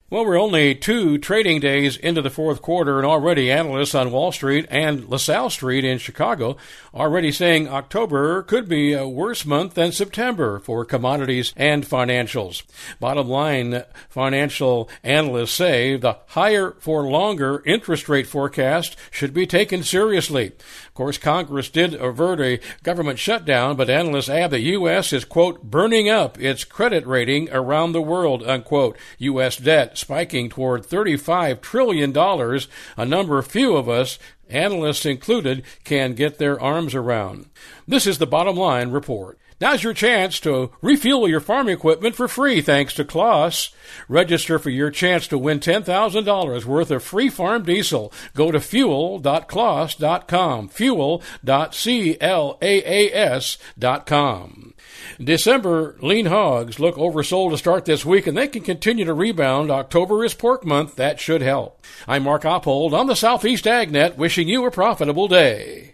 Well, we're only 2 trading days into the fourth quarter, and already analysts on Wall Street and LaSalle Street in Chicago already saying October could be a worse month than September for commodities and financials. Bottom line, financial analysts say the higher for longer interest rate forecast should be taken seriously. Of course, Congress did avert a government shutdown, but analysts add the U.S. is, quote, burning up its credit rating around the world, unquote. U.S. debt spiking toward $35 trillion, a number few of us, analysts included, can get their arms around. This is the Bottom Line Report. Now's your chance to refuel your farm equipment for free thanks to Claas. Register for your chance to win $10,000 worth of free farm diesel. Go to fuel.claas.com, fuel.claas.com. December lean hogs look oversold to start this week, and they can continue to rebound. October is pork month. That should help. I'm Mark Oppold on the Southeast AgNet, wishing you a profitable day.